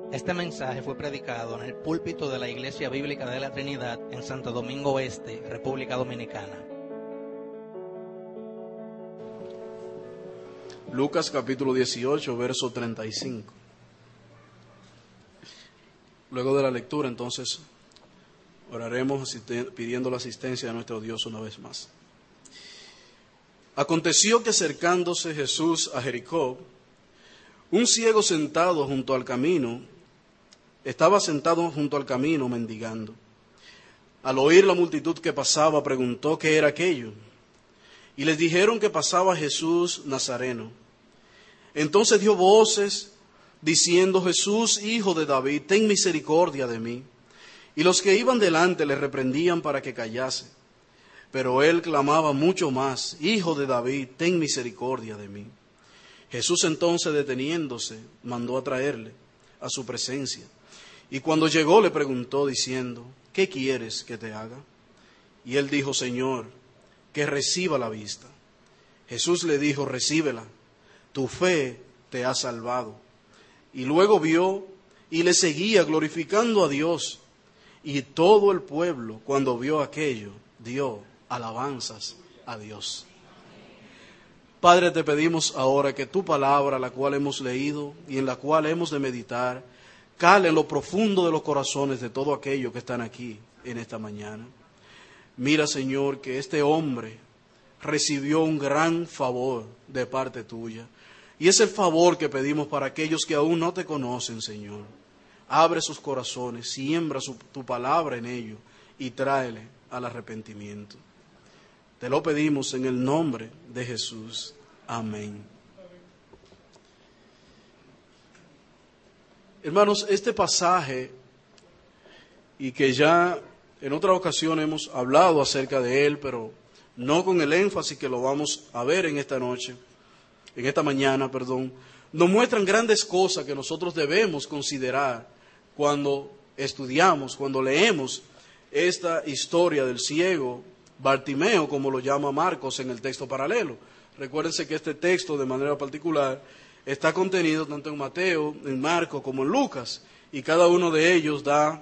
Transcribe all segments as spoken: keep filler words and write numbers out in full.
Este mensaje fue predicado en el púlpito de la Iglesia Bíblica de la Trinidad en Santo Domingo Este, República Dominicana. Lucas capítulo dieciocho, verso treinta y cinco. Luego de la lectura, entonces, oraremos pidiendo la asistencia de nuestro Dios una vez más. Aconteció que acercándose Jesús a Jericó, un ciego sentado junto al camino, estaba sentado junto al camino mendigando. Al oír la multitud que pasaba, preguntó qué era aquello. Y les dijeron que pasaba Jesús Nazareno. Entonces dio voces diciendo: Jesús, hijo de David, ten misericordia de mí. Y los que iban delante le reprendían para que callase. Pero él clamaba mucho más: Hijo de David, ten misericordia de mí. Jesús entonces, deteniéndose, mandó a traerle a su presencia. Y cuando llegó le preguntó diciendo: ¿qué quieres que te haga? Y él dijo: Señor, que reciba la vista. Jesús le dijo: recíbela, tu fe te ha salvado. Y luego vio y le seguía glorificando a Dios. Y todo el pueblo, cuando vio aquello, dio alabanzas a Dios. Padre, te pedimos ahora que tu palabra, la cual hemos leído y en la cual hemos de meditar, cale en lo profundo de los corazones de todo aquello que están aquí en esta mañana. Mira, Señor, que este hombre recibió un gran favor de parte tuya. Y es el favor que pedimos para aquellos que aún no te conocen, Señor. Abre sus corazones, siembra su, tu palabra en ellos y tráele al arrepentimiento. Te lo pedimos en el nombre de Jesús. Amén. Hermanos, este pasaje, y que ya en otra ocasión hemos hablado acerca de él, pero no con el énfasis que lo vamos a ver en esta noche, en esta mañana, perdón, nos muestran grandes cosas que nosotros debemos considerar cuando estudiamos, cuando leemos esta historia del ciego Bartimeo, como lo llama Marcos en el texto paralelo. Recuérdense que este texto, de manera particular, está contenido tanto en Mateo, en Marcos, como en Lucas, y cada uno de ellos da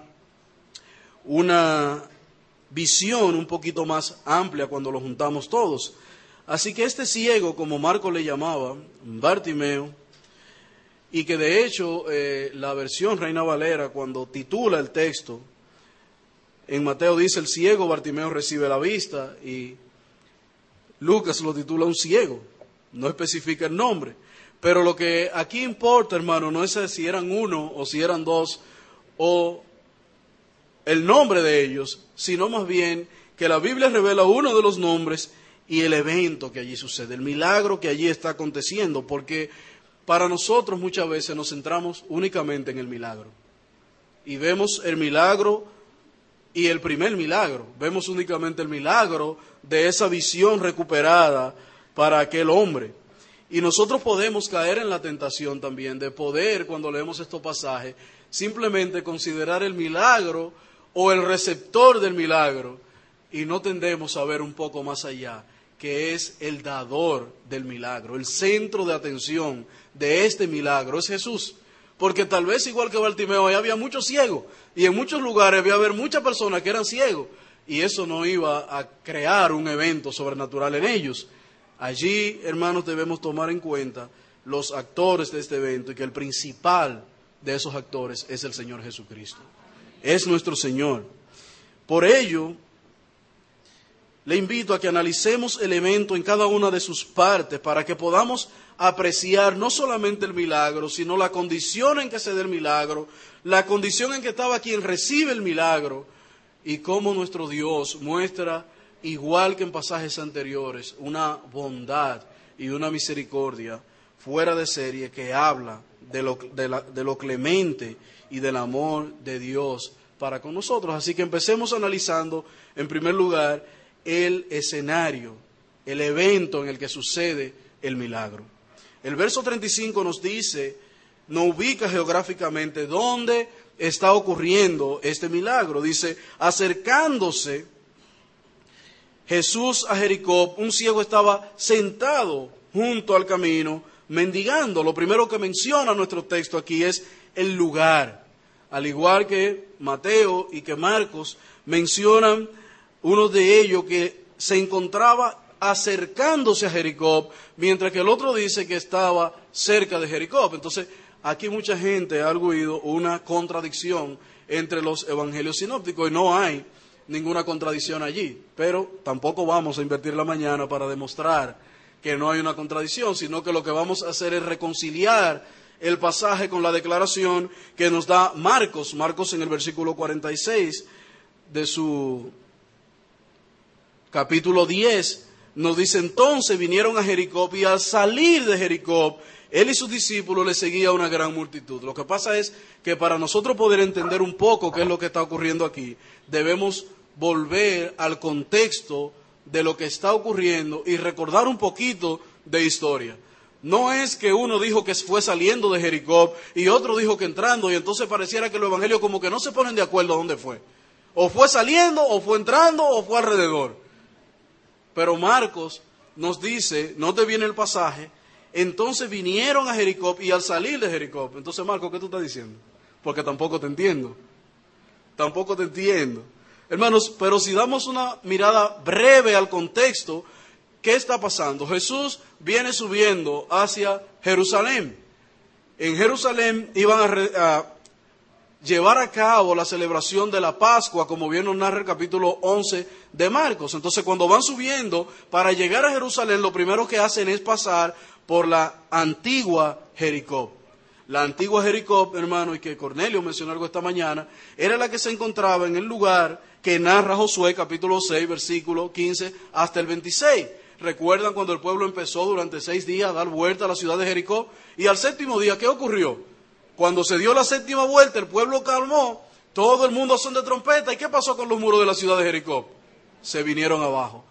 una visión un poquito más amplia cuando lo juntamos todos. Así que este ciego, como Marcos le llamaba, Bartimeo, y que de hecho eh, la versión Reina Valera, cuando titula el texto, en Mateo dice: el ciego Bartimeo recibe la vista, y Lucas lo titula un ciego, no especifica el nombre. Pero lo que aquí importa, hermano, no es si eran uno o si eran dos o el nombre de ellos, sino más bien que la Biblia revela uno de los nombres y el evento que allí sucede, el milagro que allí está aconteciendo, porque para nosotros muchas veces nos centramos únicamente en el milagro y vemos el milagro y el primer milagro, vemos únicamente el milagro de esa visión recuperada para aquel hombre. Y nosotros podemos caer en la tentación también de poder, cuando leemos estos pasajes, simplemente considerar el milagro o el receptor del milagro, y no tendemos a ver un poco más allá, que es el dador del milagro. El centro de atención de este milagro es Jesús. Porque tal vez, igual que Bartimeo, ahí había muchos ciegos, y en muchos lugares había haber muchas personas que eran ciegos, y eso no iba a crear un evento sobrenatural en ellos. Allí, hermanos, debemos tomar en cuenta los actores de este evento, y que el principal de esos actores es el Señor Jesucristo. Es nuestro Señor. Por ello, le invito a que analicemos el evento en cada una de sus partes para que podamos apreciar no solamente el milagro, sino la condición en que se da el milagro, la condición en que estaba quien recibe el milagro, y cómo nuestro Dios muestra, igual que en pasajes anteriores, una bondad y una misericordia fuera de serie que habla de lo, de la, de lo clemente y del amor de Dios para con nosotros. Así que empecemos analizando, en primer lugar, el escenario, el evento en el que sucede el milagro. El verso treinta y cinco nos dice, nos ubica geográficamente dónde está ocurriendo este milagro. Dice: acercándose Jesús a Jericó, un ciego estaba sentado junto al camino mendigando. Lo primero que menciona nuestro texto aquí es el lugar. Al igual que Mateo y que Marcos mencionan uno de ellos que se encontraba acercándose a Jericó, mientras que el otro dice que estaba cerca de Jericó. Entonces, aquí mucha gente ha oído una contradicción entre los evangelios sinópticos y no hay ninguna contradicción allí, pero tampoco vamos a invertir la mañana para demostrar que no hay una contradicción, sino que lo que vamos a hacer es reconciliar el pasaje con la declaración que nos da Marcos. Marcos en el versículo cuarenta y seis de su capítulo diez nos dice: entonces vinieron a Jericó, y al salir de Jericó, él y sus discípulos le seguía una gran multitud. Lo que pasa es que para nosotros poder entender un poco qué es lo que está ocurriendo aquí, debemos volver al contexto de lo que está ocurriendo y recordar un poquito de historia. No es que uno dijo que fue saliendo de Jericó y otro dijo que entrando, y entonces pareciera que los evangelios como que no se ponen de acuerdo a dónde fue. O fue saliendo, o fue entrando, o fue alrededor. Pero Marcos nos dice, note bien el pasaje, entonces vinieron a Jericó y al salir de Jericó. Entonces, Marcos, ¿qué tú estás diciendo? Porque tampoco te entiendo. Tampoco te entiendo. Hermanos, pero si damos una mirada breve al contexto, ¿qué está pasando? Jesús viene subiendo hacia Jerusalén. En Jerusalén iban a, re, a llevar a cabo la celebración de la Pascua, como bien nos narra el capítulo once de Marcos. Entonces, cuando van subiendo para llegar a Jerusalén, lo primero que hacen es pasar por la antigua Jericó. La antigua Jericó, hermano, y que Cornelio mencionó algo esta mañana, era la que se encontraba en el lugar que narra Josué, capítulo seis, versículo quince hasta el veintiséis. ¿Recuerdan cuando el pueblo empezó durante seis días a dar vuelta a la ciudad de Jericó? Y al séptimo día, ¿qué ocurrió? Cuando se dio la séptima vuelta, el pueblo calmó, todo el mundo son de trompeta. ¿Y qué pasó con los muros de la ciudad de Jericó? Se vinieron abajo.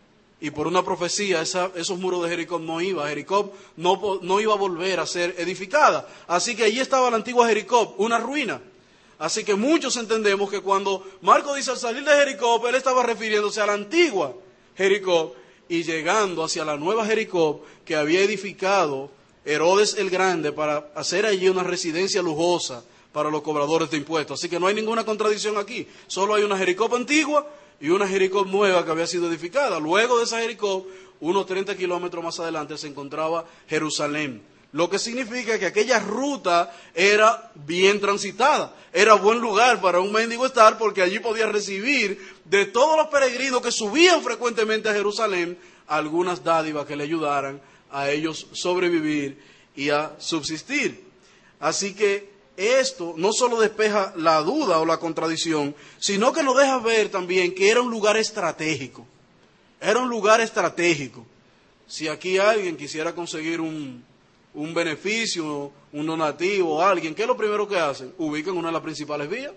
Y por una profecía, esa, esos muros de Jericó no iba, Jericó no, no iba a volver a ser edificada. Así que allí estaba la antigua Jericó, una ruina. Así que muchos entendemos que cuando Marcos dice al salir de Jericó, él estaba refiriéndose a la antigua Jericó y llegando hacia la nueva Jericó que había edificado Herodes el Grande para hacer allí una residencia lujosa para los cobradores de impuestos. Así que no hay ninguna contradicción aquí, solo hay una Jericó antigua y una Jericó nueva que había sido edificada. Luego de esa Jericó, unos treinta kilómetros más adelante, se encontraba Jerusalén. Lo que significa que aquella ruta era bien transitada, era buen lugar para un mendigo estar, porque allí podía recibir de todos los peregrinos que subían frecuentemente a Jerusalén algunas dádivas que le ayudaran a ellos sobrevivir y a subsistir. Así que esto no solo despeja la duda o la contradicción, sino que nos deja ver también que era un lugar estratégico. Era un lugar estratégico. Si aquí alguien quisiera conseguir un, un beneficio, un donativo, alguien, ¿qué es lo primero que hacen? Ubican una de las principales vías.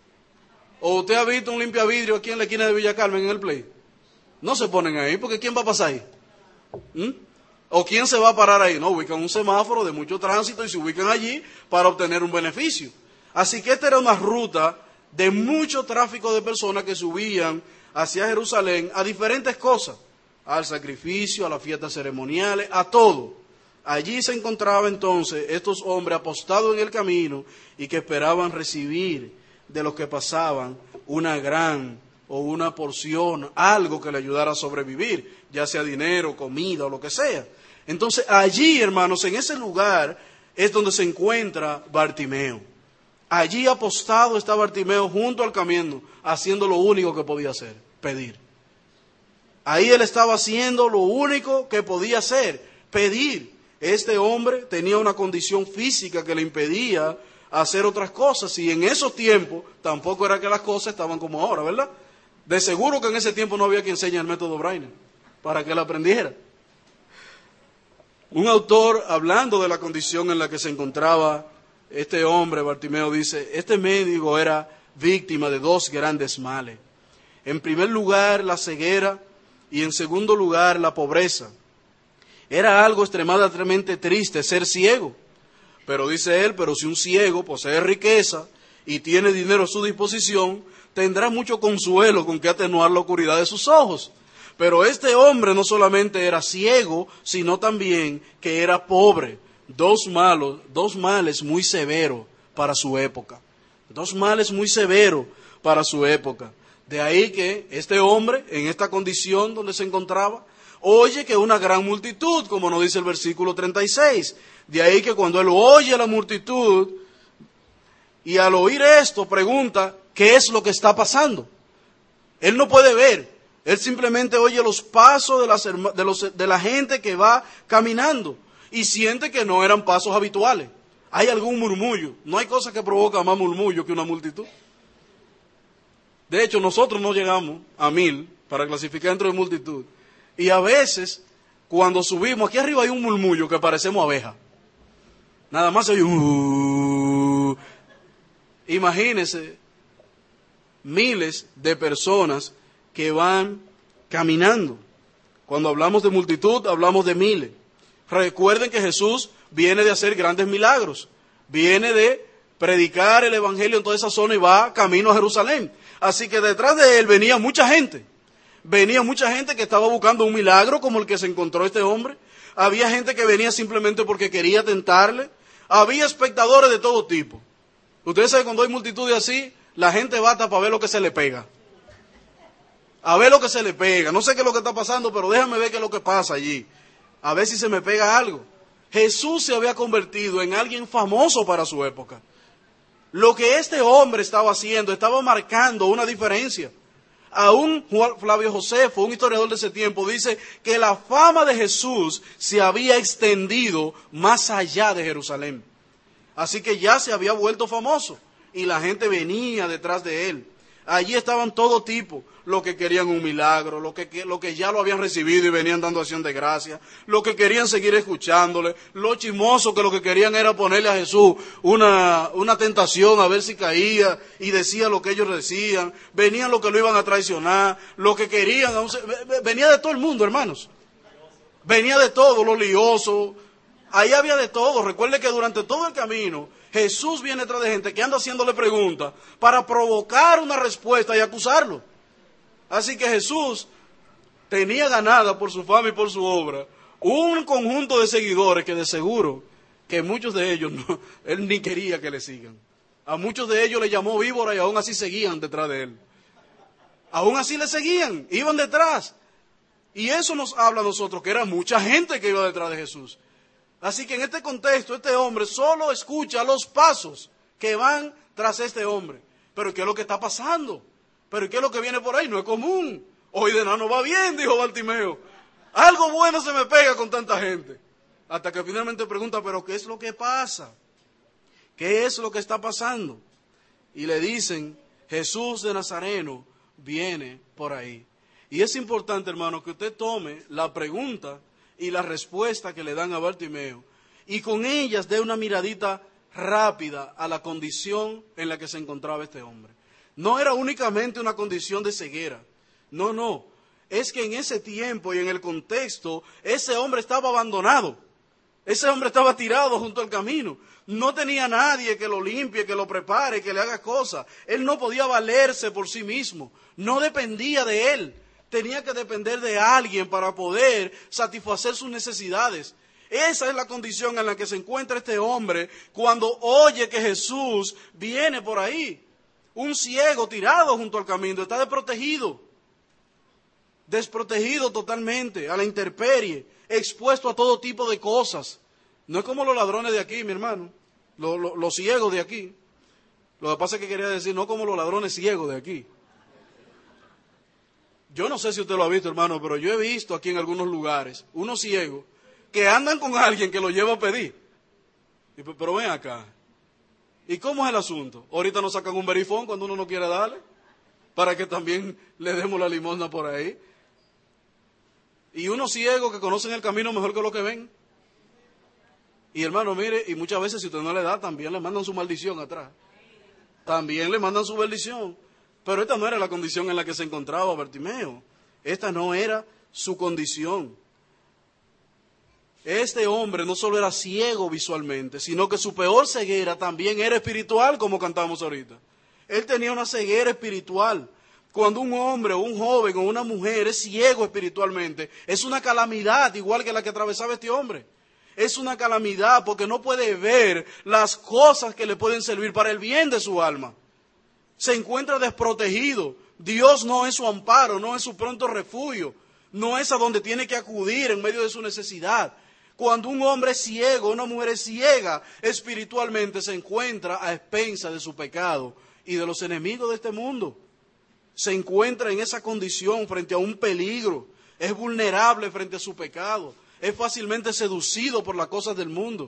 ¿O usted ha visto un limpiavidrio aquí en la esquina de Villa Carmen en el Play? No se ponen ahí, porque ¿quién va a pasar ahí? ¿Mm? ¿O quién se va a parar ahí? No, ubican un semáforo de mucho tránsito y se ubican allí para obtener un beneficio. Así que esta era una ruta de mucho tráfico de personas que subían hacia Jerusalén a diferentes cosas, al sacrificio, a las fiestas ceremoniales, a todo. Allí se encontraban entonces estos hombres apostados en el camino y que esperaban recibir de los que pasaban una gran o una porción, algo que le ayudara a sobrevivir, ya sea dinero, comida o lo que sea. Entonces allí, hermanos, en ese lugar es donde se encuentra Bartimeo. Allí apostado está Bartimeo junto al camino, haciendo lo único que podía hacer, pedir. Ahí él estaba haciendo lo único que podía hacer, pedir. Este hombre tenía una condición física que le impedía hacer otras cosas, y en esos tiempos tampoco era que las cosas estaban como ahora, ¿verdad? De seguro que en ese tiempo no había quien enseñe el método Brainer para que él aprendiera. Un autor, hablando de la condición en la que se encontraba este hombre, Bartimeo, dice: este médico era víctima de dos grandes males. En primer lugar, la ceguera, y en segundo lugar, la pobreza. Era algo extremadamente triste ser ciego. Pero dice él, pero si un ciego posee riqueza y tiene dinero a su disposición, tendrá mucho consuelo con que atenuar la oscuridad de sus ojos. Pero este hombre no solamente era ciego, sino también que era pobre. Dos malos, dos males muy severos para su época. Dos males muy severos para su época. De ahí que este hombre, en esta condición donde se encontraba, oye que una gran multitud, como nos dice el versículo treinta y seis. De ahí que cuando él oye a la multitud, y al oír esto pregunta, ¿qué es lo que está pasando? Él no puede ver, él simplemente oye los pasos de, las, de, los, de la gente que va caminando y siente que no eran pasos habituales. Hay algún murmullo, no hay cosa que provoca más murmullo que una multitud. De hecho, nosotros no llegamos a mil para clasificar dentro de multitud. Y a veces, cuando subimos, aquí arriba hay un murmullo que parecemos abejas. Nada más hay un... Uh, imagínense, miles de personas que van caminando. Cuando hablamos de multitud, hablamos de miles. Recuerden que Jesús viene de hacer grandes milagros. Viene de predicar el evangelio en toda esa zona y va camino a Jerusalén. Así que detrás de él venía mucha gente. Venía mucha gente que estaba buscando un milagro como el que se encontró este hombre. Había gente que venía simplemente porque quería tentarle. Había espectadores de todo tipo. Ustedes saben, cuando hay multitudes así, la gente va hasta para ver lo que se le pega. A ver lo que se le pega. No sé qué es lo que está pasando, pero déjame ver qué es lo que pasa allí. A ver si se me pega algo. Jesús se había convertido en alguien famoso para su época. Lo que este hombre estaba haciendo, estaba marcando una diferencia. Aún Flavio Josefo, un historiador de ese tiempo, dice que la fama de Jesús se había extendido más allá de Jerusalén. Así que ya se había vuelto famoso y la gente venía detrás de él. Allí estaban todo tipo, los que querían un milagro, los que, los que ya lo habían recibido y venían dando acción de gracia, los que querían seguir escuchándole, los chismosos que lo que querían era ponerle a Jesús una, una tentación a ver si caía y decía lo que ellos decían, venían los que lo iban a traicionar, los que querían, venía de todo el mundo, hermanos, venía de todo, los liosos, ahí había de todo. Recuerde que durante todo el camino Jesús viene detrás de gente que anda haciéndole preguntas para provocar una respuesta y acusarlo. Así que Jesús tenía ganada por su fama y por su obra un conjunto de seguidores que de seguro que muchos de ellos no, él ni quería que le sigan. A muchos de ellos le llamó víbora y aún así seguían detrás de él. Aún así le seguían, iban detrás. Y eso nos habla a nosotros que era mucha gente que iba detrás de Jesús. Así que en este contexto, este hombre solo escucha los pasos que van tras este hombre. Pero ¿qué es lo que está pasando? ¿Pero qué es lo que viene por ahí? No es común. Hoy de nada no va bien, dijo Bartimeo. Algo bueno se me pega con tanta gente. Hasta que finalmente pregunta, ¿pero qué es lo que pasa? ¿Qué es lo que está pasando? Y le dicen, Jesús de Nazareno viene por ahí. Y es importante, hermano, que usted tome la pregunta y la respuesta que le dan a Bartimeo, y con ellas dé una miradita rápida a la condición en la que se encontraba este hombre. No era únicamente una condición de ceguera, no, no, es que en ese tiempo y en el contexto, ese hombre estaba abandonado, ese hombre estaba tirado junto al camino, no tenía nadie que lo limpie, que lo prepare, que le haga cosas, él no podía valerse por sí mismo, no dependía de él. Tenía que depender de alguien para poder satisfacer sus necesidades. Esa es la condición en la que se encuentra este hombre cuando oye que Jesús viene por ahí. Un ciego tirado junto al camino, está desprotegido. Desprotegido totalmente, a la intemperie, expuesto a todo tipo de cosas. No es como los ladrones de aquí, mi hermano, los, los, los ciegos de aquí. Lo que pasa es que quería decir, no como los ladrones ciegos de aquí. Yo no sé si usted lo ha visto, hermano, pero yo he visto aquí en algunos lugares unos ciegos que andan con alguien que lo lleva a pedir. Y, pero ven acá. ¿Y cómo es el asunto? Ahorita nos sacan un verifón cuando uno no quiere darle, para que también le demos la limosna por ahí. Y unos ciegos que conocen el camino mejor que lo que ven. Y hermano, mire, y muchas veces si usted no le da, también le mandan su maldición atrás. También le mandan su bendición. Pero esta no era la condición en la que se encontraba Bartimeo. Esta no era su condición. Este hombre no solo era ciego visualmente, sino que su peor ceguera también era espiritual, como cantamos ahorita. Él tenía una ceguera espiritual. Cuando un hombre o un joven o una mujer es ciego espiritualmente, es una calamidad igual que la que atravesaba este hombre. Es una calamidad porque no puede ver las cosas que le pueden servir para el bien de su alma. Se encuentra desprotegido. Dios no es su amparo, no es su pronto refugio, no es a donde tiene que acudir en medio de su necesidad. Cuando un hombre es ciego, una mujer es ciega espiritualmente, se encuentra a expensas de su pecado y de los enemigos de este mundo. Se encuentra en esa condición frente a un peligro, es vulnerable frente a su pecado, es fácilmente seducido por las cosas del mundo.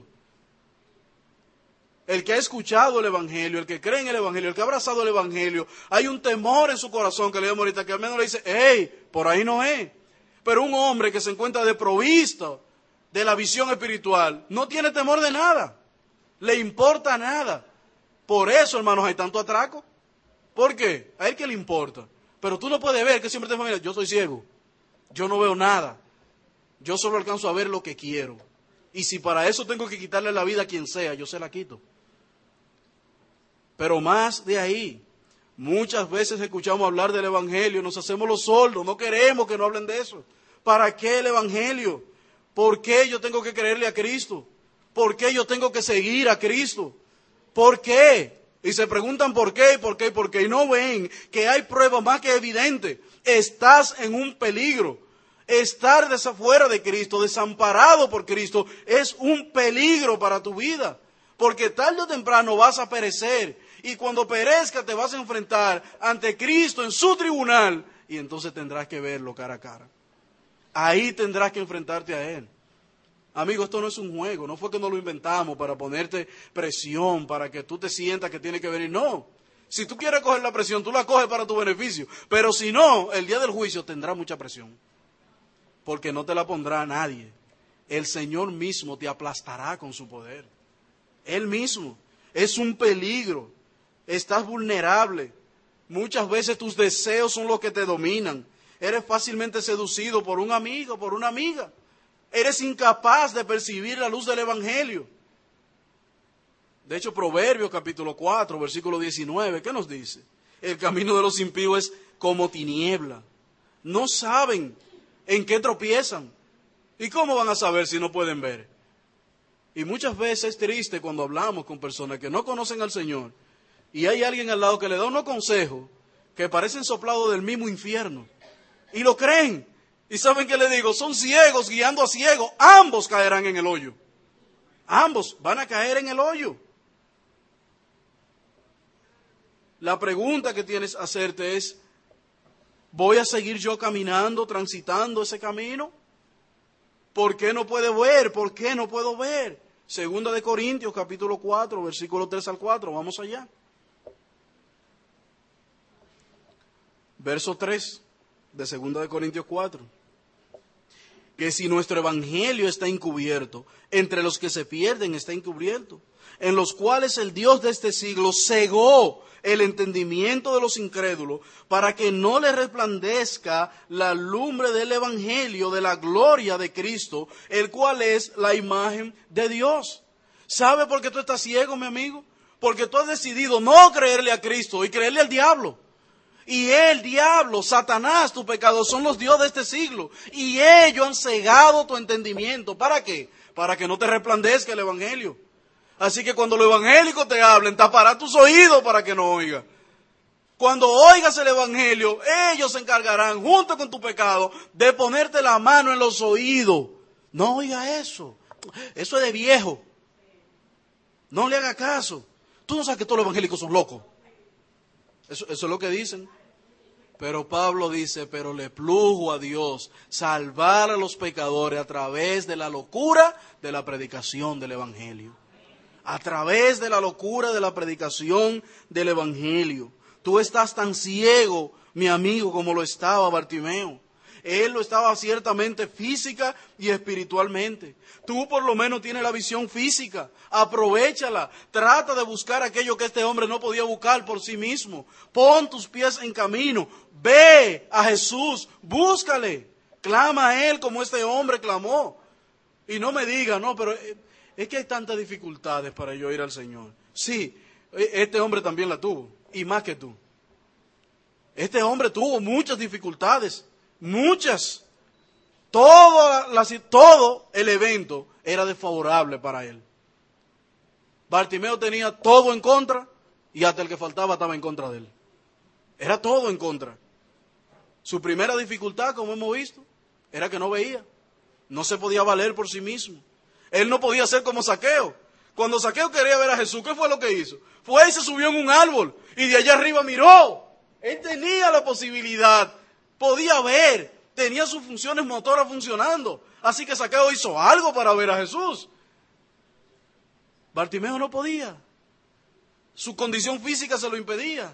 El que ha escuchado el Evangelio, el que cree en el Evangelio, el que ha abrazado el Evangelio, hay un temor en su corazón que le llamo ahorita, que al menos le dice, hey, por ahí no es. Pero un hombre que se encuentra desprovisto de la visión espiritual, no tiene temor de nada, le importa nada. Por eso, hermanos, hay tanto atraco. ¿Por qué? A él que le importa. Pero tú no puedes ver que siempre te familia, yo soy ciego, yo no veo nada, yo solo alcanzo a ver lo que quiero. Y si para eso tengo que quitarle la vida a quien sea, yo se la quito. Pero más de ahí, muchas veces escuchamos hablar del Evangelio, nos hacemos los sordos, no queremos que no hablen de eso. ¿Para qué el Evangelio? ¿Por qué yo tengo que creerle a Cristo? ¿Por qué yo tengo que seguir a Cristo? ¿Por qué? Y se preguntan por qué, y por qué, y por qué. Y no ven que hay pruebas más que evidentes. Estás en un peligro. Estar desafuera de Cristo, desamparado por Cristo, es un peligro para tu vida. Porque tarde o temprano vas a perecer. Y cuando perezca te vas a enfrentar ante Cristo en su tribunal. Y entonces tendrás que verlo cara a cara. Ahí tendrás que enfrentarte a Él. Amigo, esto no es un juego. No fue que nos lo inventamos para ponerte presión, para que tú te sientas que tiene que venir. No. Si tú quieres coger la presión, tú la coges para tu beneficio. Pero si no, el día del juicio tendrá mucha presión. Porque no te la pondrá nadie. El Señor mismo te aplastará con su poder. Él mismo. Es un peligro. Estás vulnerable. Muchas veces tus deseos son los que te dominan. Eres fácilmente seducido por un amigo, por una amiga. Eres incapaz de percibir la luz del Evangelio. De hecho, Proverbios capítulo cuatro, versículo diecinueve, ¿qué nos dice? El camino de los impíos es como tiniebla. No saben en qué tropiezan. ¿Y cómo van a saber si no pueden ver? Y muchas veces es triste cuando hablamos con personas que no conocen al Señor y hay alguien al lado que le da unos consejos que parecen soplados del mismo infierno y lo creen. ¿Y saben qué le digo? Son ciegos guiando a ciegos. Ambos caerán en el hoyo. Ambos van a caer en el hoyo. La pregunta que tienes que hacerte es, ¿voy a seguir yo caminando, transitando ese camino? ¿Por qué no puedo ver? ¿Por qué no puedo ver? Segunda de Corintios, capítulo cuatro, versículo tres al cuatro. Vamos allá. Verso tres de Segunda de Corintios cuatro. Que si nuestro evangelio está encubierto, entre los que se pierden está encubierto, en los cuales el Dios de este siglo cegó el entendimiento de los incrédulos, para que no les resplandezca la lumbre del evangelio de la gloria de Cristo, el cual es la imagen de Dios. ¿Sabe por qué tú estás ciego, mi amigo? Porque tú has decidido no creerle a Cristo y creerle al diablo. Y el diablo, Satanás, tu pecado, son los dioses de este siglo. Y ellos han cegado tu entendimiento. ¿Para qué? Para que no te resplandezca el evangelio. Así que cuando los evangélicos te hablen, tapará tus oídos para que no oigas. Cuando oigas el evangelio, ellos se encargarán, junto con tu pecado, de ponerte la mano en los oídos. No oiga eso. Eso es de viejo. No le haga caso. Tú no sabes que todos los evangélicos son locos. Eso, eso es lo que dicen. Pero Pablo dice, pero le plugo a Dios salvar a los pecadores a través de la locura de la predicación del evangelio. A través de la locura de la predicación del evangelio. Tú estás tan ciego, mi amigo, como lo estaba Bartimeo. Él lo estaba ciertamente física y espiritualmente. Tú por lo menos tienes la visión física. Aprovéchala. Trata de buscar aquello que este hombre no podía buscar por sí mismo. Pon tus pies en camino. Ve a Jesús. Búscale. Clama a Él como este hombre clamó. Y no me diga, no, pero es que hay tantas dificultades para yo ir al Señor. Sí, este hombre también la tuvo. Y más que tú. Este hombre tuvo muchas dificultades. Muchas. Todo, la, todo el evento era desfavorable para él. Bartimeo tenía todo en contra y hasta el que faltaba estaba en contra de él. Era todo en contra. Su primera dificultad, como hemos visto, era que no veía. No se podía valer por sí mismo. Él no podía ser como Zaqueo. Cuando Zaqueo quería ver a Jesús, ¿qué fue lo que hizo? Fue y se subió en un árbol y de allá arriba miró. Él tenía la posibilidad, podía ver, tenía sus funciones motoras funcionando. Así que Zaqueo hizo algo para ver a Jesús. Bartimeo no podía. Su condición física se lo impedía.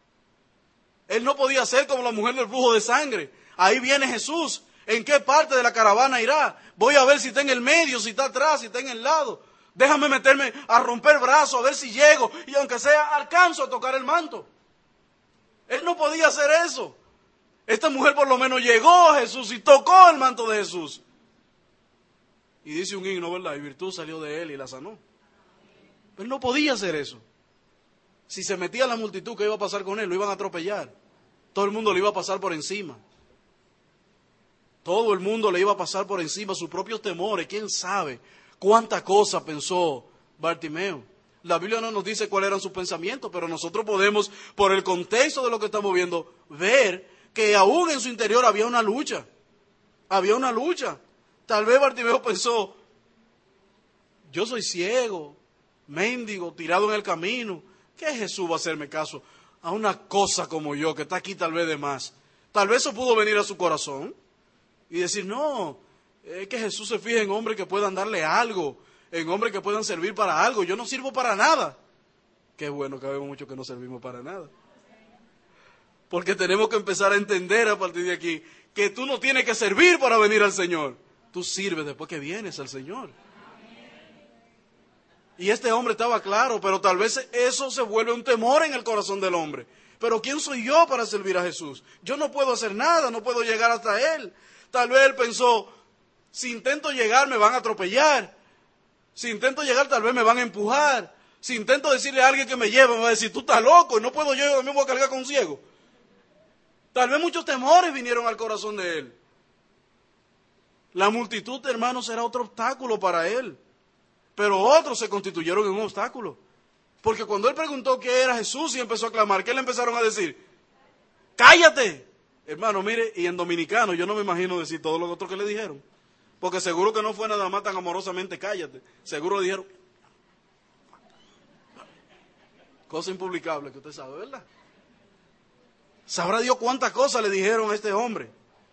Él no podía ser como la mujer del flujo de sangre. Ahí viene Jesús. ¿En qué parte de la caravana irá? Voy a ver si está en el medio, si está atrás, si está en el lado. Déjame meterme a romper brazos, a ver si llego. Y aunque sea, alcanzo a tocar el manto. Él no podía hacer eso. Esta mujer por lo menos llegó a Jesús y tocó el manto de Jesús. Y dice un himno, ¿verdad? Y virtud salió de él y la sanó. Él no podía hacer eso. Si se metía en la multitud, ¿qué iba a pasar con él? Lo iban a atropellar. Todo el mundo le iba a pasar por encima. Todo el mundo le iba a pasar por encima sus propios temores. ¿Quién sabe cuántas cosas pensó Bartimeo? La Biblia no nos dice cuáles eran sus pensamientos, pero nosotros podemos, por el contexto de lo que estamos viendo, ver que aún en su interior había una lucha. Había una lucha. Tal vez Bartimeo pensó, yo soy ciego, mendigo, tirado en el camino. ¿Qué Jesús va a hacerme caso a una cosa como yo, que está aquí tal vez de más? Tal vez eso pudo venir a su corazón y decir, no, es que Jesús se fija en hombres que puedan darle algo, en hombres que puedan servir para algo. Yo no sirvo para nada. Qué bueno que vemos mucho que no servimos para nada. Porque tenemos que empezar a entender a partir de aquí que tú no tienes que servir para venir al Señor. Tú sirves después que vienes al Señor. Y este hombre estaba claro, pero tal vez eso se vuelve un temor en el corazón del hombre. Pero ¿quién soy yo para servir a Jesús? Yo no puedo hacer nada, no puedo llegar hasta Él. Tal vez él pensó, si intento llegar me van a atropellar. Si intento llegar tal vez me van a empujar. Si intento decirle a alguien que me lleve, me va a decir, tú estás loco, y no puedo yo, yo me voy a cargar con un ciego. Tal vez muchos temores vinieron al corazón de él. La multitud, hermanos, era otro obstáculo para él. Pero otros se constituyeron en un obstáculo. Porque cuando él preguntó qué era Jesús y empezó a clamar, ¿qué le empezaron a decir? ¡Cállate! Hermano, mire, y en dominicano yo no me imagino decir todo lo otro que le dijeron. Porque seguro que no fue nada más tan amorosamente cállate. Seguro le dijeron, cosa impublicable que usted sabe, ¿verdad? Sabrá Dios cuántas cosas le dijeron a este hombre.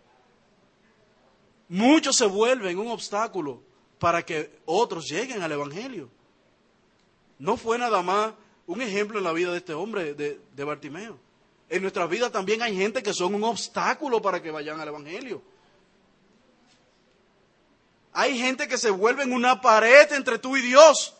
Muchos se vuelven un obstáculo para que otros lleguen al Evangelio. No fue nada más un ejemplo en la vida de este hombre, de, de Bartimeo. En nuestra vida también hay gente que son un obstáculo para que vayan al Evangelio. Hay gente que se vuelve en una pared entre tú y Dios.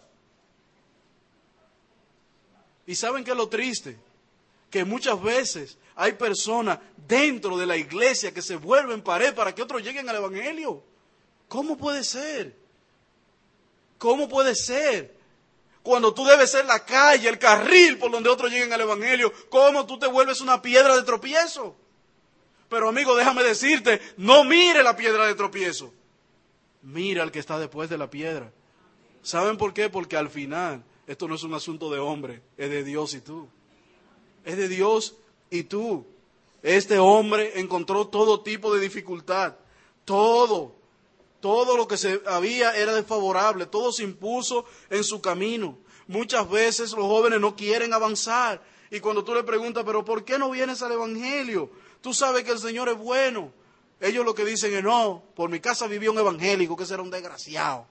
¿Y saben qué es lo triste? Que muchas veces hay personas dentro de la iglesia que se vuelven pared para que otros lleguen al Evangelio. ¿Cómo puede ser? ¿Cómo puede ser? Cuando tú debes ser la calle, el carril por donde otros lleguen al Evangelio, ¿cómo tú te vuelves una piedra de tropiezo? Pero amigo, déjame decirte, no mire la piedra de tropiezo. Mira al que está después de la piedra. ¿Saben por qué? Porque al final, esto no es un asunto de hombre, es de Dios y tú. Es de Dios y tú. Este hombre encontró todo tipo de dificultad. Todo. Todo lo que se había era desfavorable. Todo se impuso en su camino. Muchas veces los jóvenes no quieren avanzar. Y cuando tú le preguntas, ¿pero por qué no vienes al Evangelio? Tú sabes que el Señor es bueno. Ellos lo que dicen es, no, por mi casa vivía un evangélico que ese era un desgraciado.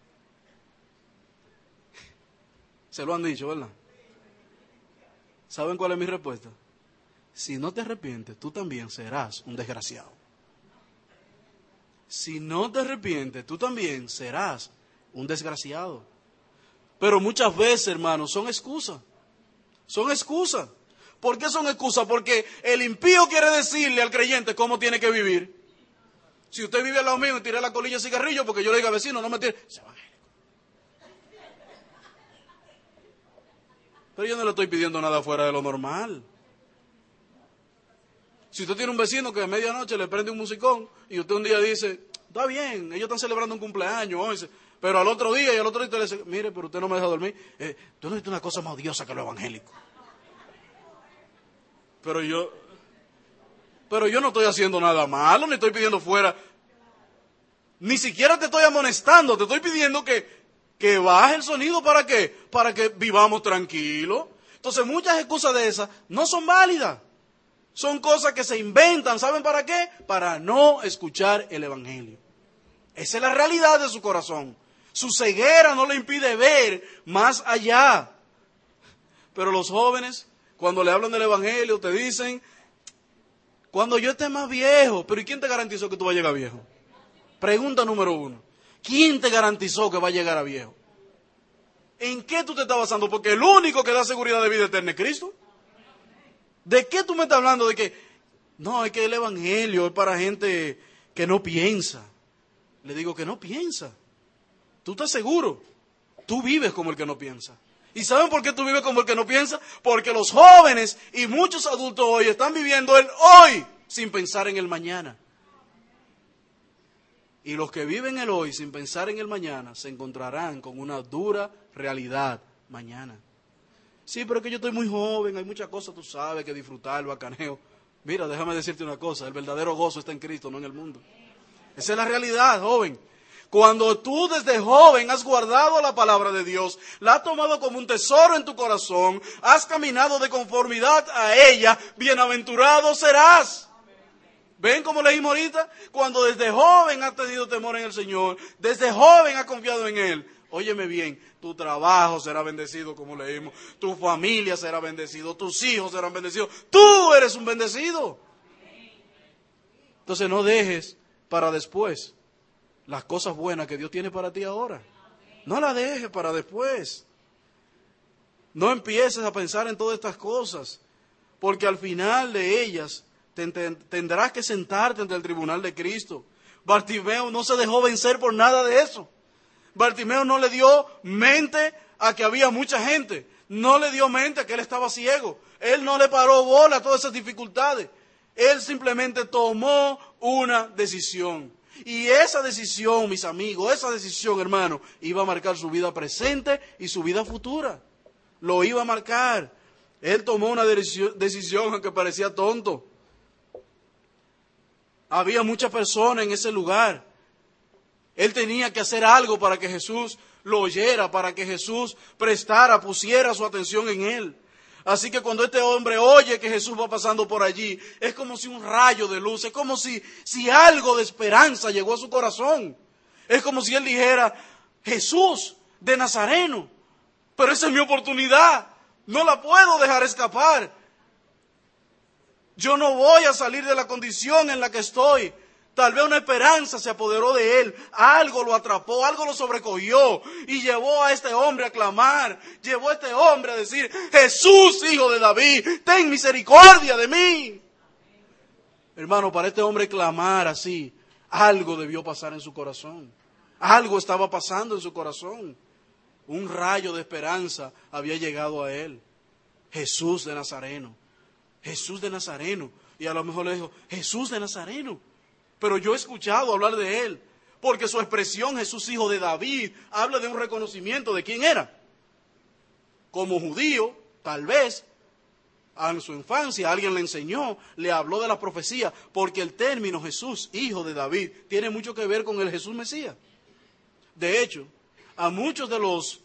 Se lo han dicho, ¿verdad? ¿Saben cuál es mi respuesta? Si no te arrepientes, tú también serás un desgraciado. Si no te arrepientes, tú también serás un desgraciado. Pero muchas veces, hermanos, son excusas. Son excusas. ¿Por qué son excusas? Porque el impío quiere decirle al creyente cómo tiene que vivir. Si usted vive al lado mío y tira la colilla de cigarrillo, porque yo le diga, vecino, no me tire, es evangélico. Pero yo no le estoy pidiendo nada fuera de lo normal. Si usted tiene un vecino que a medianoche le prende un musicón y usted un día dice, está bien, ellos están celebrando un cumpleaños, once, pero al otro día y al otro día te le dice, mire, pero usted no me deja dormir, eh, tú no necesitas una cosa más odiosa que lo evangélico. Pero yo, pero yo no estoy haciendo nada malo, ni estoy pidiendo fuera, ni siquiera te estoy amonestando, te estoy pidiendo que, que baje el sonido, ¿para qué? Para que vivamos tranquilos. Entonces muchas excusas de esas no son válidas. Son cosas que se inventan, ¿saben para qué? Para no escuchar el evangelio. Esa es la realidad de su corazón. Su ceguera no le impide ver más allá. Pero los jóvenes, cuando le hablan del evangelio, te dicen, cuando yo esté más viejo, pero ¿y quién te garantizó que tú vas a llegar viejo? Pregunta número uno. ¿Quién te garantizó que va a llegar a viejo? ¿En qué tú te estás basando? Porque el único que da seguridad de vida eterna es Cristo. ¿De qué tú me estás hablando? De que, no, es que el evangelio es para gente que no piensa. Le digo que no piensa. ¿Tú estás seguro? Tú vives como el que no piensa. ¿Y saben por qué tú vives como el que no piensa? Porque los jóvenes y muchos adultos hoy están viviendo el hoy sin pensar en el mañana. Y los que viven el hoy sin pensar en el mañana se encontrarán con una dura realidad mañana. Sí, pero es que yo estoy muy joven, hay muchas cosas, tú sabes, que disfrutar, bacaneo. Mira, déjame decirte una cosa, el verdadero gozo está en Cristo, no en el mundo. Esa es la realidad, joven. Cuando tú desde joven has guardado la palabra de Dios, la has tomado como un tesoro en tu corazón, has caminado de conformidad a ella, bienaventurado serás. ¿Ven cómo leímos ahorita? Cuando desde joven has tenido temor en el Señor, desde joven has confiado en Él. Óyeme bien, tu trabajo será bendecido, como leímos, tu familia será bendecido, tus hijos serán bendecidos, tú eres un bendecido. Entonces no dejes para después las cosas buenas que Dios tiene para ti ahora. No las dejes para después. No empieces a pensar en todas estas cosas, porque al final de ellas tendrás que sentarte ante el tribunal de Cristo. Bartimeo no se dejó vencer por nada de eso. Bartimeo no le dio mente a que había mucha gente. No le dio mente a que él estaba ciego. Él no le paró bola a todas esas dificultades. Él simplemente tomó una decisión. Y esa decisión, mis amigos, esa decisión, hermano, iba a marcar su vida presente y su vida futura. Lo iba a marcar. Él tomó una decisión aunque parecía tonto. Había muchas personas en ese lugar. Él tenía que hacer algo para que Jesús lo oyera, para que Jesús prestara, pusiera su atención en él. Así que cuando este hombre oye que Jesús va pasando por allí, es como si un rayo de luz, es como si, si algo de esperanza llegó a su corazón. Es como si él dijera, Jesús de Nazareno, pero esa es mi oportunidad, no la puedo dejar escapar. Yo no voy a salir de la condición en la que estoy. Tal vez una esperanza se apoderó de él, algo lo atrapó, algo lo sobrecogió y llevó a este hombre a clamar, llevó a este hombre a decir, Jesús, hijo de David, ten misericordia de mí. Hermano, para este hombre clamar así, algo debió pasar en su corazón, algo estaba pasando en su corazón. Un rayo de esperanza había llegado a él. Jesús de Nazareno, Jesús de Nazareno. Y a lo mejor le dijo, Jesús de Nazareno. Pero yo he escuchado hablar de él, porque su expresión, Jesús hijo de David, habla de un reconocimiento de quién era. Como judío, tal vez, en su infancia alguien le enseñó, le habló de la profecía, porque el término Jesús hijo de David tiene mucho que ver con el Jesús Mesías. De hecho, a muchos de los,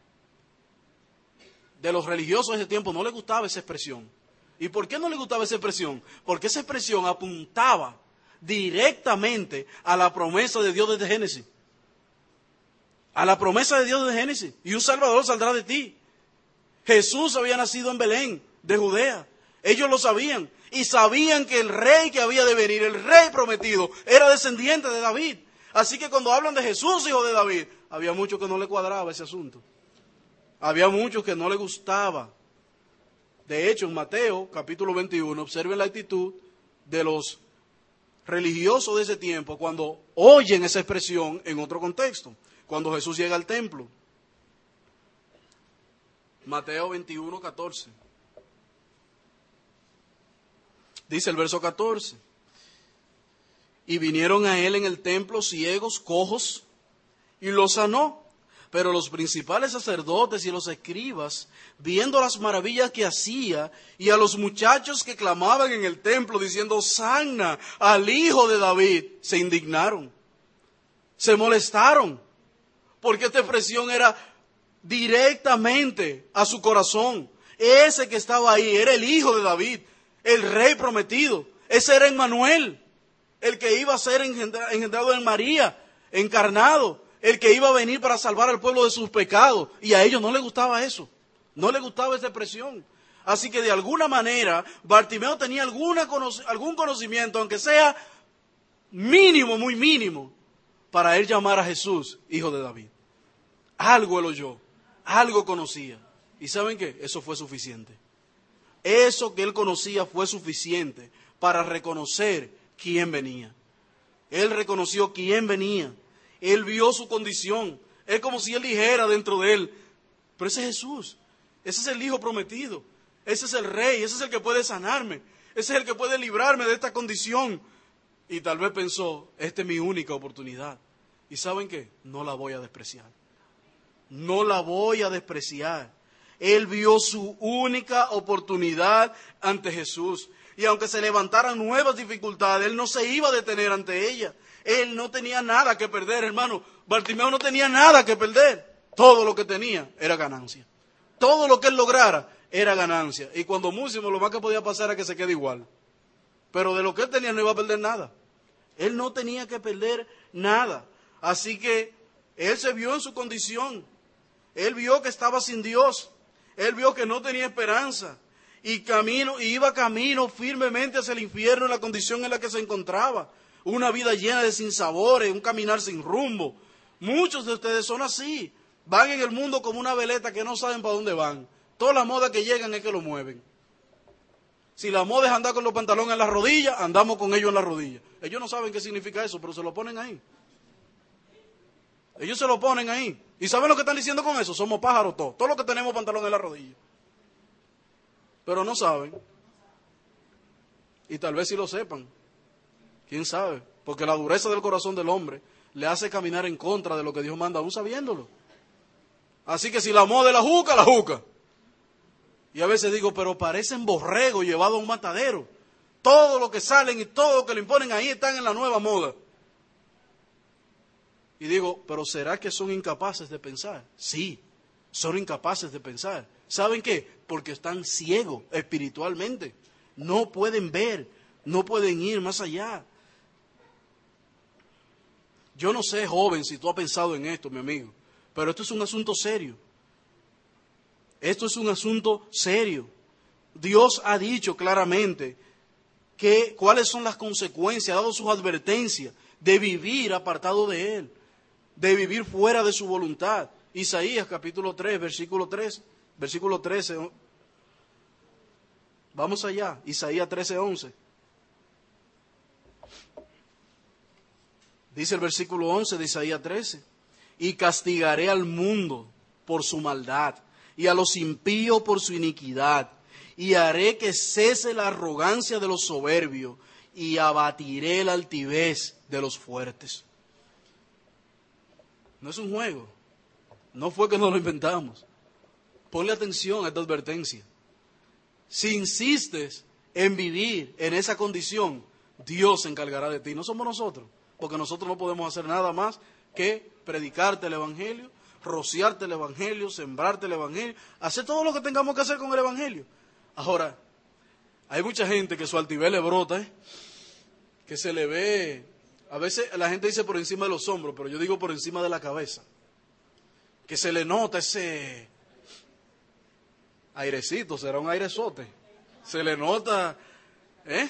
de los religiosos de ese tiempo no les gustaba esa expresión. ¿Y por qué no les gustaba esa expresión? Porque esa expresión apuntaba directamente a la promesa de Dios desde Génesis. A la promesa de Dios desde Génesis. Y un Salvador saldrá de ti. Jesús había nacido en Belén, de Judea. Ellos lo sabían. Y sabían que el rey que había de venir, el rey prometido, era descendiente de David. Así que cuando hablan de Jesús, hijo de David, había muchos que no le cuadraba ese asunto. Había muchos que no le gustaba. De hecho, en Mateo, capítulo veintiuno, observen la actitud de los religiosos de ese tiempo cuando oyen esa expresión en otro contexto, cuando Jesús llega al templo. Mateo veintiuno, catorce. Dice el verso catorce. Y vinieron a él en el templo ciegos, cojos, y los sanó. Pero los principales sacerdotes y los escribas, viendo las maravillas que hacía, y a los muchachos que clamaban en el templo diciendo, Hosanna al Hijo de David, se indignaron, se molestaron, porque esta expresión era directamente a su corazón. Ese que estaba ahí era el Hijo de David, el Rey prometido. Ese era Emmanuel, el que iba a ser engendrado en María, encarnado, el que iba a venir para salvar al pueblo de sus pecados. Y a ellos no les gustaba eso, no les gustaba esa expresión. Así que de alguna manera Bartimeo tenía alguna, algún conocimiento, aunque sea mínimo, muy mínimo, para él llamar a Jesús Hijo de David. Algo él oyó, algo conocía. ¿Y saben qué? Eso fue suficiente. Eso que él conocía fue suficiente para reconocer quién venía. Él reconoció quién venía. Él vio su condición. Es como si él dijera dentro de él, pero ese es Jesús. Ese es el Hijo prometido. Ese es el Rey. Ese es el que puede sanarme. Ese es el que puede librarme de esta condición. Y tal vez pensó, esta es mi única oportunidad. ¿Y saben qué? No la voy a despreciar. No la voy a despreciar. Él vio su única oportunidad ante Jesús. Y aunque se levantaran nuevas dificultades, él no se iba a detener ante ellas. Él no tenía nada que perder, hermano. Bartimeo no tenía nada que perder. Todo lo que tenía era ganancia. Todo lo que él lograra era ganancia. Y cuando músimo, lo más que podía pasar era que se quede igual. Pero de lo que él tenía no iba a perder nada. Él no tenía que perder nada. Así que él se vio en su condición. Él vio que estaba sin Dios. Él vio que no tenía esperanza. Y camino, y iba camino firmemente hacia el infierno en la condición en la que se encontraba. Una vida llena de sinsabores, un caminar sin rumbo. Muchos de ustedes son así. Van en el mundo como una veleta que no saben para dónde van. Todas las modas que llegan es que lo mueven. Si la moda es andar con los pantalones en las rodillas, andamos con ellos en las rodillas. Ellos no saben qué significa eso, pero se lo ponen ahí. Ellos se lo ponen ahí. ¿Y saben lo que están diciendo con eso? Somos pájaros todos. Todos los que tenemos pantalones en las rodillas. Pero no saben. Y tal vez sí lo sepan. ¿Quién sabe? Porque la dureza del corazón del hombre le hace caminar en contra de lo que Dios manda, aún sabiéndolo. Así que si la moda es la juca, la juca. Y a veces digo, pero parecen borregos llevados a un matadero. Todo lo que salen y todo lo que le imponen ahí están en la nueva moda. Y digo, pero ¿será que son incapaces de pensar? Sí, son incapaces de pensar. ¿Saben qué? Porque están ciegos espiritualmente. No pueden ver, no pueden ir más allá. Yo no sé, joven, si tú has pensado en esto, mi amigo, pero esto es un asunto serio. Esto es un asunto serio. Dios ha dicho claramente que cuáles son las consecuencias, ha dado sus advertencias de vivir apartado de Él, de vivir fuera de su voluntad. Isaías capítulo tres, versículo tres, versículo trece. Vamos allá, Isaías trece, once. Dice el versículo once de Isaías trece, y castigaré al mundo por su maldad, y a los impíos por su iniquidad, y haré que cese la arrogancia de los soberbios, y abatiré la altivez de los fuertes. No es un juego, no fue que nos lo inventamos. Ponle atención a esta advertencia. Si insistes en vivir en esa condición, Dios se encargará de ti, no somos nosotros, porque nosotros no podemos hacer nada más que predicarte el Evangelio, rociarte el Evangelio, sembrarte el Evangelio, hacer todo lo que tengamos que hacer con el Evangelio. Ahora, hay mucha gente que su altivez le brota, ¿eh? Que se le ve, a veces la gente dice por encima de los hombros, pero yo digo por encima de la cabeza, que se le nota ese airecito, será un airezote, se le nota, ¿eh?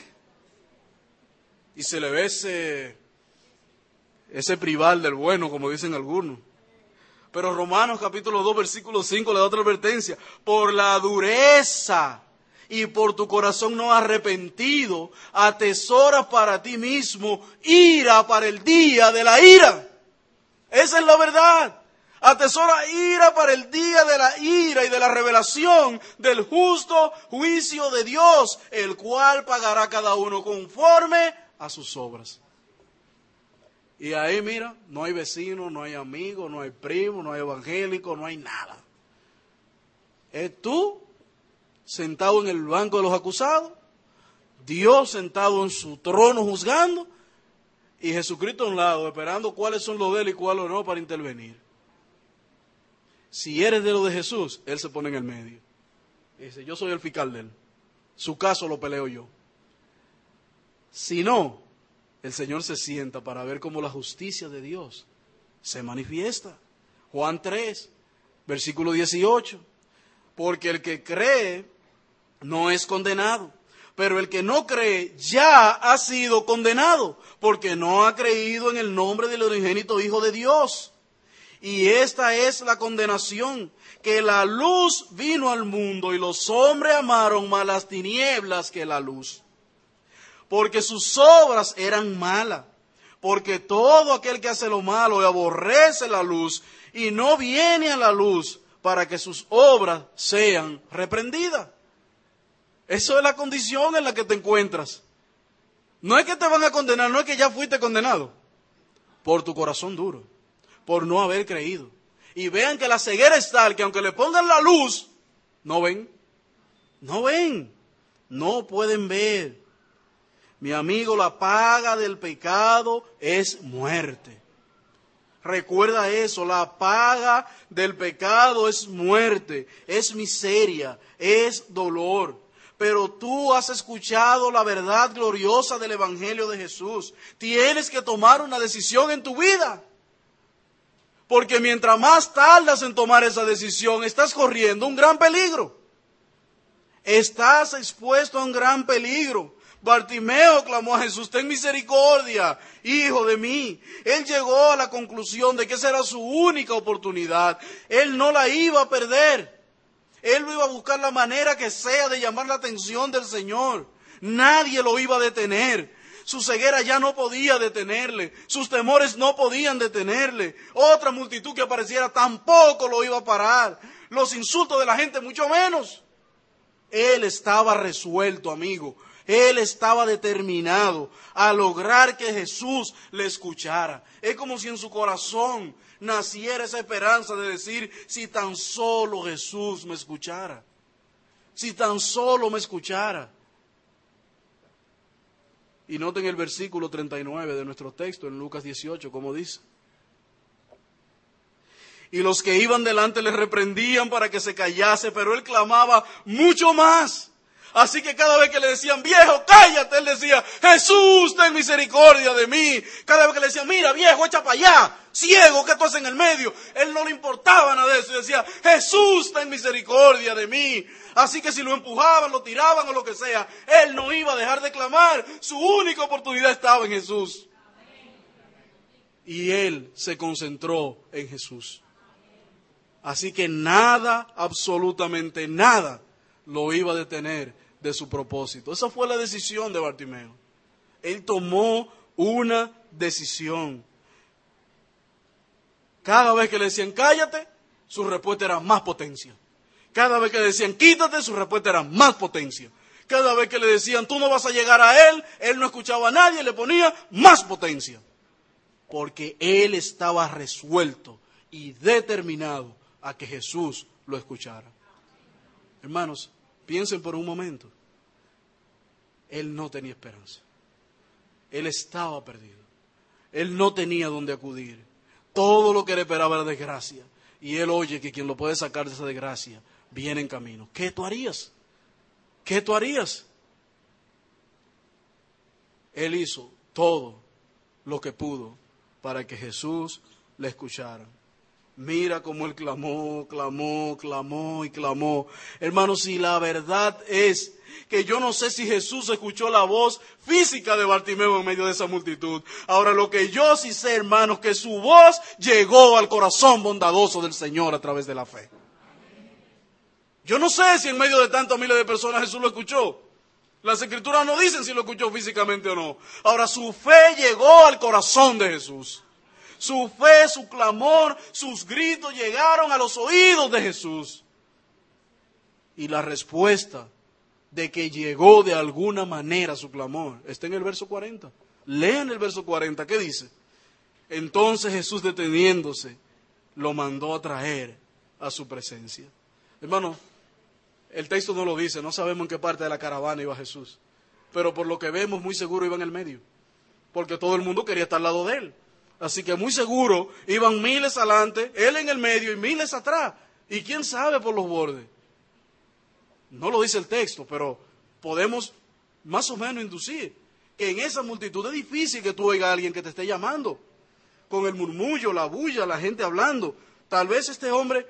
Y se le ve ese, ese prival del bueno, como dicen algunos. Pero Romanos capítulo dos, versículo cinco le da otra advertencia. Por la dureza y por tu corazón no arrepentido, atesora para ti mismo ira para el día de la ira. Esa es la verdad. Atesora ira para el día de la ira y de la revelación del justo juicio de Dios, el cual pagará cada uno conforme a sus obras. Y ahí, mira, no hay vecino, no hay amigo, no hay primo, no hay evangélico, no hay nada. Es tú sentado en el banco de los acusados, Dios sentado en su trono juzgando, y Jesucristo a un lado, esperando cuáles son los de él y cuáles no para intervenir. Si eres de lo de Jesús, Él se pone en el medio. Y dice, yo soy el fiscal de él. Su caso lo peleo yo. Si no, el Señor se sienta para ver cómo la justicia de Dios se manifiesta. Juan tres, versículo dieciocho. Porque el que cree no es condenado, pero el que no cree ya ha sido condenado, porque no ha creído en el nombre del unigénito Hijo de Dios. Y esta es la condenación, que la luz vino al mundo y los hombres amaron más las tinieblas que la luz, porque sus obras eran malas. Porque todo aquel que hace lo malo y aborrece la luz y no viene a la luz para que sus obras sean reprendidas. Eso es la condición en la que te encuentras. No es que te van a condenar, no es que ya fuiste condenado. Por tu corazón duro, por no haber creído. Y vean que la ceguera es tal que aunque le pongan la luz, no ven. No ven. No pueden ver. Mi amigo, la paga del pecado es muerte. Recuerda eso, la paga del pecado es muerte, es miseria, es dolor. Pero tú has escuchado la verdad gloriosa del Evangelio de Jesús. Tienes que tomar una decisión en tu vida. Porque mientras más tardas en tomar esa decisión, estás corriendo un gran peligro. Estás expuesto a un gran peligro. Bartimeo clamó a Jesús, ten misericordia, hijo de mí. Él llegó a la conclusión de que esa era su única oportunidad. Él no la iba a perder. Él iba a buscar la manera que sea de llamar la atención del Señor. Nadie lo iba a detener. Su ceguera ya no podía detenerle. Sus temores no podían detenerle. Otra multitud que apareciera tampoco lo iba a parar. Los insultos de la gente mucho menos. Él estaba resuelto, amigo. Él estaba determinado a lograr que Jesús le escuchara. Es como si en su corazón naciera esa esperanza de decir, si tan solo Jesús me escuchara. Si tan solo me escuchara. Y noten el versículo treinta y nueve de nuestro texto en Lucas dieciocho, como dice. Y los que iban delante le reprendían para que se callase, pero él clamaba mucho más. Así que cada vez que le decían, viejo, cállate, él decía, Jesús, ten misericordia de mí. Cada vez que le decían, mira, viejo, echa para allá, ciego, ¿qué tú haces en el medio? Él no le importaba nada de eso y decía, Jesús, ten misericordia de mí. Así que si lo empujaban, lo tiraban o lo que sea, él no iba a dejar de clamar. Su única oportunidad estaba en Jesús. Y él se concentró en Jesús. Así que nada, absolutamente nada, lo iba a detener de su propósito. Esa fue la decisión de Bartimeo. Él tomó una decisión. Cada vez que le decían cállate, su respuesta era más potencia. Cada vez que le decían quítate, su respuesta era más potencia. Cada vez que le decían tú no vas a llegar a él, él no escuchaba a nadie, le ponía más potencia. Porque él estaba resuelto y determinado a que Jesús lo escuchara. Hermanos, piensen por un momento. Él no tenía esperanza. Él estaba perdido. Él no tenía dónde acudir. Todo lo que le esperaba era desgracia. Y él oye que quien lo puede sacar de esa desgracia viene en camino. ¿Qué tú harías? ¿Qué tú harías? Él hizo todo lo que pudo para que Jesús le escuchara. Mira cómo él clamó, clamó, clamó y clamó. Hermanos, si la verdad es que yo no sé si Jesús escuchó la voz física de Bartimeo en medio de esa multitud. Ahora lo que yo sí sé, hermanos, que su voz llegó al corazón bondadoso del Señor a través de la fe. Yo no sé si en medio de tantos miles de personas Jesús lo escuchó. Las Escrituras no dicen si lo escuchó físicamente o no. Ahora su fe llegó al corazón de Jesús. Su fe, su clamor, sus gritos llegaron a los oídos de Jesús. Y la respuesta de que llegó de alguna manera su clamor está en el verso cuarenta. Lean el verso cuarenta, ¿qué dice? Entonces Jesús, deteniéndose, lo mandó a traer a su presencia. Hermano, el texto no lo dice, no sabemos en qué parte de la caravana iba Jesús, pero por lo que vemos muy seguro iba en el medio, porque todo el mundo quería estar al lado de él. Así que muy seguro iban miles adelante, él en el medio y miles atrás, y quién sabe por los bordes. No lo dice el texto, pero podemos más o menos inducir que en esa multitud es difícil que tú oigas a alguien que te esté llamando, con el murmullo, la bulla, la gente hablando. Tal vez este hombre,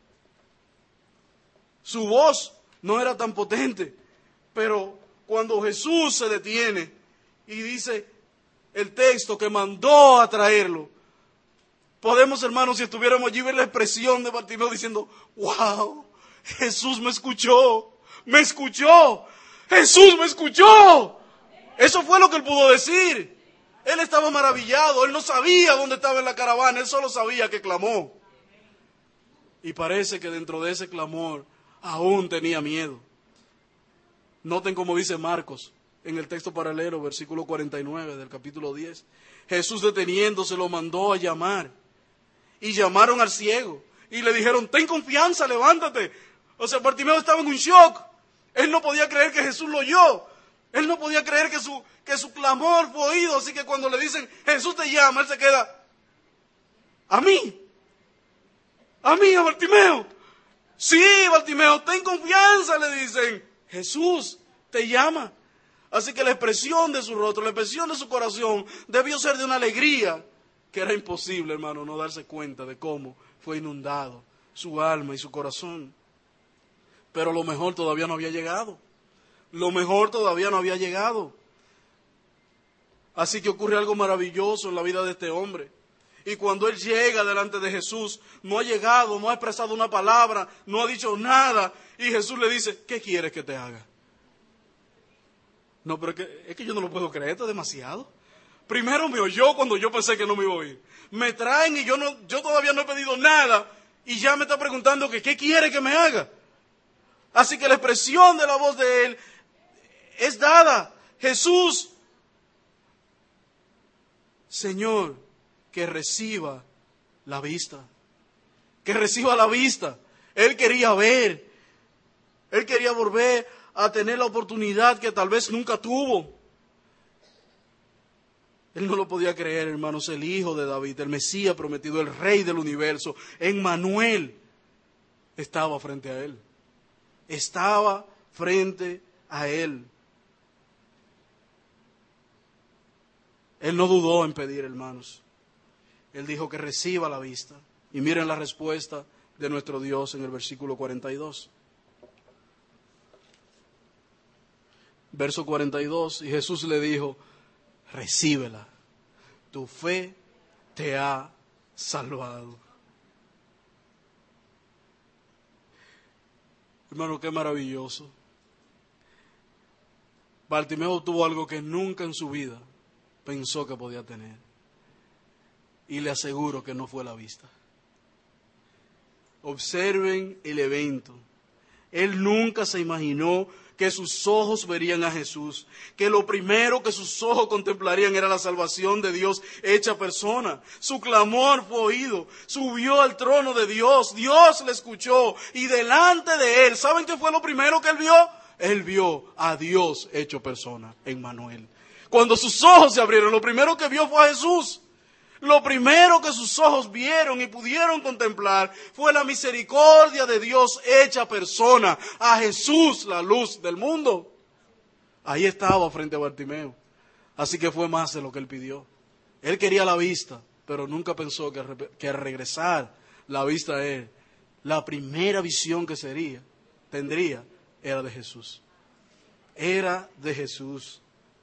su voz no era tan potente, pero cuando Jesús se detiene y dice el texto que mandó a traerlo, podemos, hermanos, si estuviéramos allí, ver la expresión de Bartimeo diciendo: wow, Jesús me escuchó, me escuchó, Jesús me escuchó. Eso fue lo que él pudo decir. Él estaba maravillado, él no sabía dónde estaba en la caravana, él solo sabía que clamó. Y parece que dentro de ese clamor aún tenía miedo. Noten cómo dice Marcos en el texto paralelo, versículo cuarenta y nueve del capítulo diez. Jesús, deteniéndose, lo mandó a llamar. Y llamaron al ciego y le dijeron: ten confianza, levántate. O sea, Bartimeo estaba en un shock. Él no podía creer que Jesús lo oyó. Él no podía creer que su, que su clamor fue oído. Así que cuando le dicen: Jesús te llama, él se queda: ¿a mí? ¿A mí, a Bartimeo? Sí, Bartimeo, ten confianza, le dicen. Jesús te llama. Así que la expresión de su rostro, la expresión de su corazón debió ser de una alegría que era imposible, hermano, no darse cuenta de cómo fue inundado su alma y su corazón. Pero lo mejor todavía no había llegado. Lo mejor todavía no había llegado. Así que ocurre algo maravilloso en la vida de este hombre. Y cuando él llega delante de Jesús, no ha llegado, no ha expresado una palabra, no ha dicho nada. Y Jesús le dice: ¿qué quieres que te haga? No, pero es que, es que yo no lo puedo creer, esto es demasiado. Primero me oyó cuando yo pensé que no me iba a oír. Me traen y yo, no, yo todavía no he pedido nada. Y ya me está preguntando que qué quiere que me haga. Así que la expresión de la voz de él es dada. Jesús, Señor, que reciba la vista. Que reciba la vista. Él quería ver. Él quería volver a tener la oportunidad que tal vez nunca tuvo. Él no lo podía creer, hermanos. El hijo de David, el Mesías prometido, el rey del universo, Emmanuel, estaba frente a él. Estaba frente a él. Él no dudó en pedir, hermanos. Él dijo que reciba la vista. Y miren la respuesta de nuestro Dios en el versículo cuarenta y dos. Verso cuarenta y dos, y Jesús le dijo: recíbela, tu fe te ha salvado. Hermano, qué maravilloso. Bartimeo tuvo algo que nunca en su vida pensó que podía tener. Y le aseguro que no fue la vista. Observen el evento. Él nunca se imaginó que sus ojos verían a Jesús, que lo primero que sus ojos contemplarían era la salvación de Dios hecha persona. Su clamor fue oído, subió al trono de Dios, Dios le escuchó y delante de él, ¿saben qué fue lo primero que él vio? Él vio a Dios hecho persona, Emmanuel. Cuando sus ojos se abrieron, lo primero que vio fue a Jesús. Lo primero que sus ojos vieron y pudieron contemplar fue la misericordia de Dios hecha persona, a Jesús, la luz del mundo. Ahí estaba frente a Bartimeo. Así que fue más de lo que él pidió. Él quería la vista, pero nunca pensó que, que regresar la vista a él, la primera visión que sería, tendría, era de Jesús. Era de Jesús.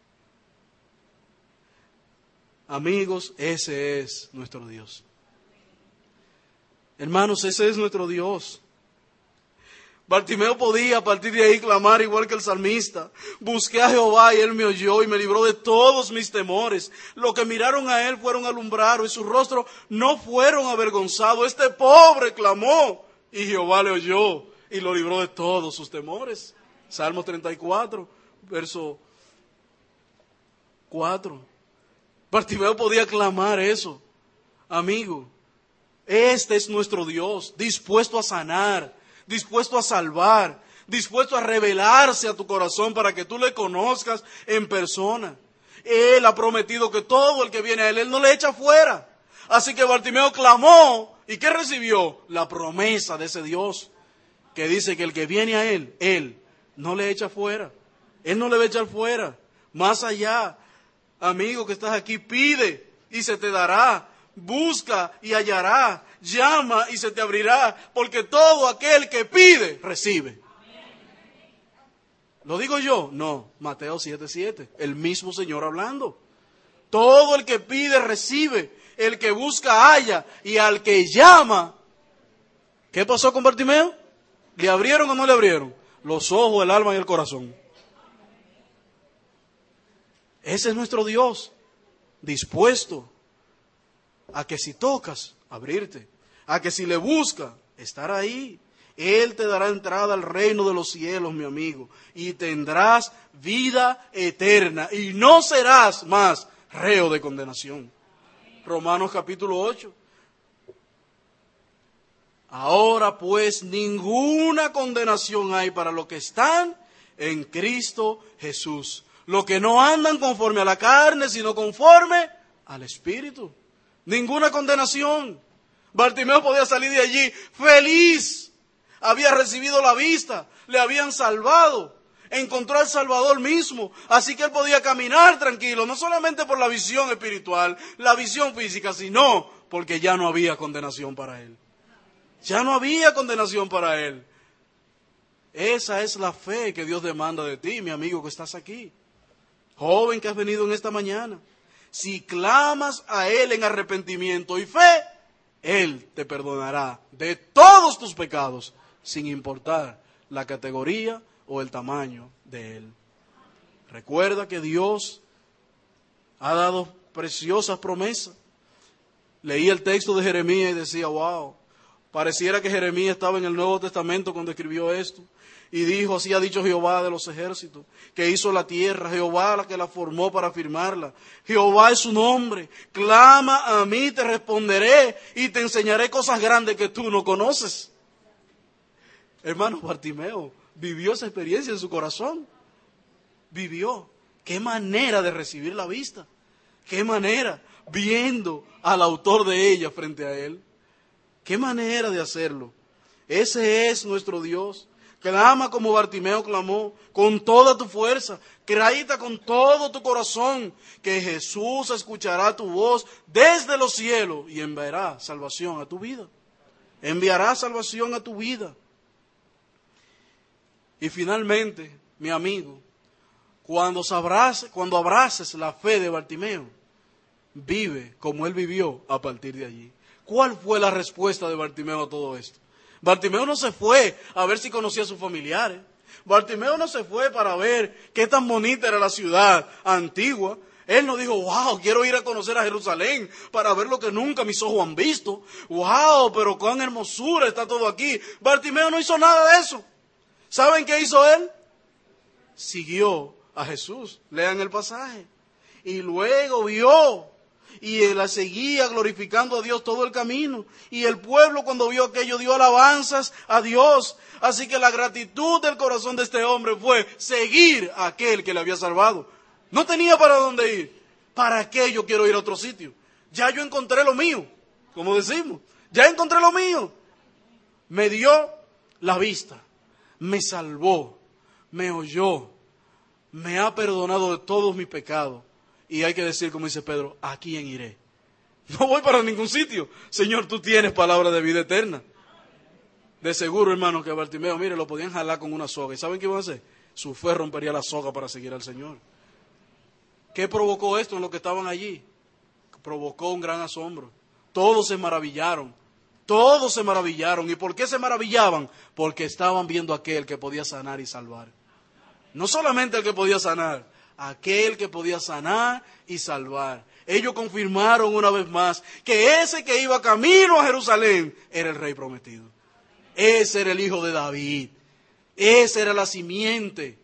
Amigos, ese es nuestro Dios. Hermanos, ese es nuestro Dios. Bartimeo podía a partir de ahí clamar igual que el salmista: busqué a Jehová y él me oyó y me libró de todos mis temores. Los que miraron a él fueron alumbrados y su rostro no fueron avergonzados. Este pobre clamó y Jehová le oyó y lo libró de todos sus temores. Salmos treinta y cuatro, verso cuatro. Bartimeo podía clamar eso. amigo, este es nuestro Dios, dispuesto a sanar, dispuesto a salvar, dispuesto a revelarse a tu corazón para que tú le conozcas en persona. Él ha prometido que todo el que viene a Él, Él no le echa fuera. Así que Bartimeo clamó, ¿y qué recibió? La promesa de ese Dios, que dice que el que viene a Él, Él no le echa fuera. Él no le va a echar fuera. Más allá, amigo que estás aquí, pide y se te dará. Busca y hallará. Llama y se te abrirá. Porque todo aquel que pide, recibe. ¿Lo digo yo? No, Mateo siete siete, el mismo Señor hablando. Todo el que pide, recibe. El que busca, halla. Y al que llama, ¿qué pasó con Bartimeo? ¿Le abrieron o no le abrieron? Los ojos, el alma y el corazón. Ese es nuestro Dios, dispuesto a que si tocas, abrirte. A que si le buscas, estar ahí. Él te dará entrada al reino de los cielos, mi amigo, y tendrás vida eterna, y no serás más reo de condenación. Romanos capítulo ocho. Ahora pues ninguna condenación hay para los que están en Cristo Jesús. Los que no andan conforme a la carne, sino conforme al Espíritu. Ninguna condenación. Bartimeo podía salir de allí feliz. Había recibido la vista, le habían salvado, encontró al Salvador mismo, así que él podía caminar tranquilo, no solamente por la visión espiritual, la visión física, sino porque ya no había condenación para él. Ya no había condenación para él. Esa es la fe que Dios demanda de ti, mi amigo que estás aquí, joven que has venido en esta mañana. Si clamas a Él en arrepentimiento y fe, Él te perdonará de todos tus pecados, sin importar la categoría o el tamaño de Él. Recuerda que Dios ha dado preciosas promesas. Leí el texto de Jeremías y decía, wow, pareciera que Jeremías estaba en el Nuevo Testamento cuando escribió esto. Y dijo, así ha dicho Jehová de los ejércitos, que hizo la tierra, Jehová la que la formó para firmarla. Jehová es su nombre. Clama a mí, te responderé y te enseñaré cosas grandes que tú no conoces. Hermano, Bartimeo vivió esa experiencia en su corazón. Vivió. Qué manera de recibir la vista. Qué manera, viendo al autor de ella frente a él. Qué manera de hacerlo. Ese es nuestro Dios. Clama como Bartimeo clamó, con toda tu fuerza, créita con todo tu corazón, que Jesús escuchará tu voz desde los cielos y enviará salvación a tu vida. Enviará salvación a tu vida. Y finalmente, mi amigo, cuando sabrás, cuando abraces la fe de Bartimeo, vive como él vivió a partir de allí. ¿Cuál fue la respuesta de Bartimeo a todo esto? Bartimeo no se fue a ver si conocía a sus familiares. Bartimeo no se fue para ver qué tan bonita era la ciudad antigua. Él no dijo, wow, quiero ir a conocer a Jerusalén para ver lo que nunca mis ojos han visto. Wow, pero cuán hermosura está todo aquí. Bartimeo no hizo nada de eso. ¿Saben qué hizo él? Siguió a Jesús. Lean el pasaje. Y luego vio. Y él la seguía glorificando a Dios todo el camino. Y el pueblo cuando vio aquello dio alabanzas a Dios. Así que la gratitud del corazón de este hombre fue seguir a aquel que le había salvado. No tenía para dónde ir. ¿Para qué yo quiero ir a otro sitio? Ya yo encontré lo mío, como decimos. Ya encontré lo mío. Me dio la vista. Me salvó. Me oyó. Me ha perdonado de todos mis pecados. Y hay que decir, como dice Pedro, ¿a quién iré? No voy para ningún sitio. Señor, tú tienes palabra de vida eterna. De seguro, hermano, que a Bartimeo, mire, lo podían jalar con una soga. ¿Y saben qué iban a hacer? Su fe rompería la soga para seguir al Señor. ¿Qué provocó esto en los que estaban allí? Provocó un gran asombro. Todos se maravillaron. Todos se maravillaron. ¿Y por qué se maravillaban? Porque estaban viendo a aquel que podía sanar y salvar. No solamente el que podía sanar, aquel que podía sanar y salvar. Ellos confirmaron una vez más que ese que iba camino a Jerusalén era el rey prometido. Ese era el hijo de David. Esa era la simiente.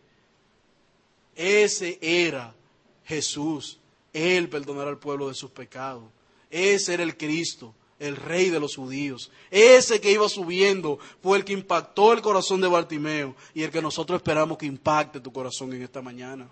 Ese era Jesús. Él perdonará al pueblo de sus pecados. Ese era el Cristo, el Rey de los judíos. Ese que iba subiendo fue el que impactó el corazón de Bartimeo y el que nosotros esperamos que impacte tu corazón en esta mañana.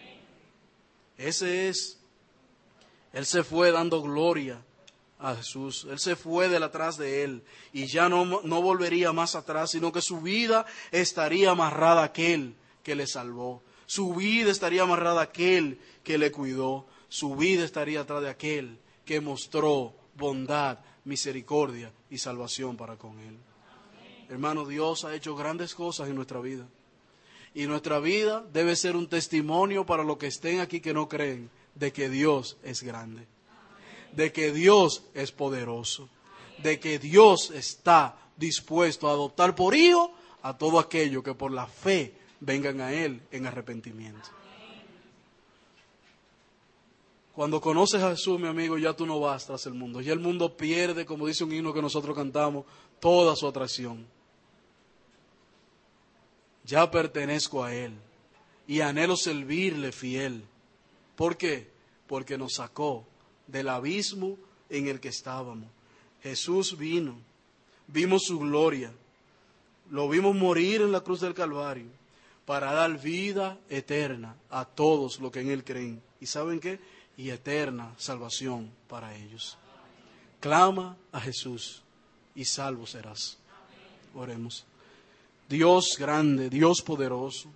Ese es. Él se fue dando gloria a Jesús. Él se fue de atrás de él y ya no, no volvería más atrás, sino que su vida estaría amarrada a aquel que le salvó. Su vida estaría amarrada a aquel que le cuidó. Su vida estaría atrás de aquel que mostró bondad, misericordia y salvación para con él. Hermano, Dios ha hecho grandes cosas en nuestra vida. Y nuestra vida debe ser un testimonio para los que estén aquí que no creen de que Dios es grande, de que Dios es poderoso, de que Dios está dispuesto a adoptar por hijo a todo aquello que por la fe vengan a Él en arrepentimiento. Cuando conoces a Jesús, mi amigo, ya tú no vas tras el mundo. Ya el mundo pierde, como dice un himno que nosotros cantamos, toda su atracción. Ya pertenezco a Él y anhelo servirle fiel. ¿Por qué? Porque nos sacó del abismo en el que estábamos. Jesús vino, vimos su gloria, lo vimos morir en la cruz del Calvario para dar vida eterna a todos los que en Él creen. ¿Y saben qué? Y eterna salvación para ellos. Clama a Jesús y salvo serás. Oremos. Dios grande, Dios poderoso,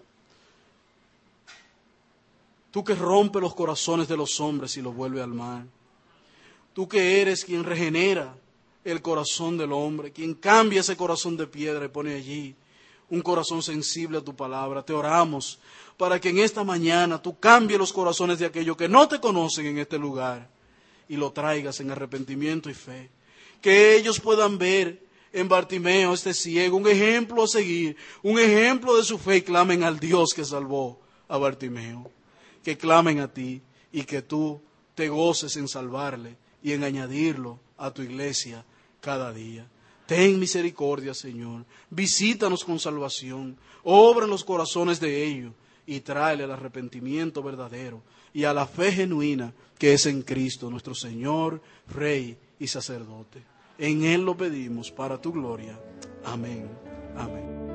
tú que rompes los corazones de los hombres y los vuelves al mar. Tú que eres quien regenera el corazón del hombre, quien cambia ese corazón de piedra y pone allí un corazón sensible a tu palabra. Te oramos para que en esta mañana tú cambies los corazones de aquellos que no te conocen en este lugar y lo traigas en arrepentimiento y fe. Que ellos puedan ver en Bartimeo, este ciego, un ejemplo a seguir, un ejemplo de su fe y clamen al Dios que salvó a Bartimeo. Que clamen a ti y que tú te goces en salvarle y en añadirlo a tu iglesia cada día. Ten misericordia, Señor. Visítanos con salvación. Obra en los corazones de ellos y tráele el arrepentimiento verdadero y a la fe genuina que es en Cristo, nuestro Señor, Rey y Sacerdote. En Él lo pedimos para tu gloria. Amén. Amén.